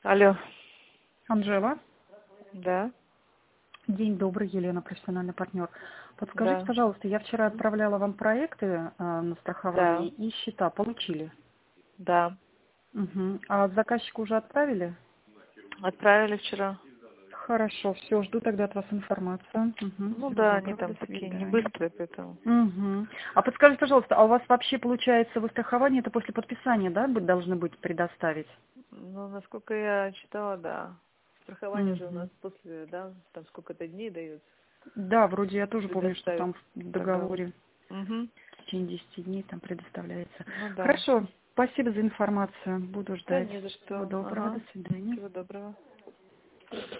Алло. Анжела. Да. День добрый, Елена, профессиональный партнер. Подскажите, Да. пожалуйста, я вчера отправляла вам проекты на Да. страхование и счета. Получили? Да. Угу. А заказчику уже отправили? Отправили вчера. Хорошо, все, жду тогда от вас информацию. Угу. Ну Всего да, они доброго, там до такие не свидания. быстрые, поэтому. Угу. А подскажите, пожалуйста, а у вас вообще получается вы страхование это после подписания, да, должны быть предоставить? Ну, насколько я читала, да. Страхование же у нас Угу. после, да, там сколько-то дней дается Да, вроде я тоже помню, что предоставить там в договор. договоре Угу. в течение 10 дней там предоставляется. Ну да. Хорошо, спасибо за информацию. Буду Да, ждать. не за Всего что. доброго, до Ага. свидания. Всего доброго.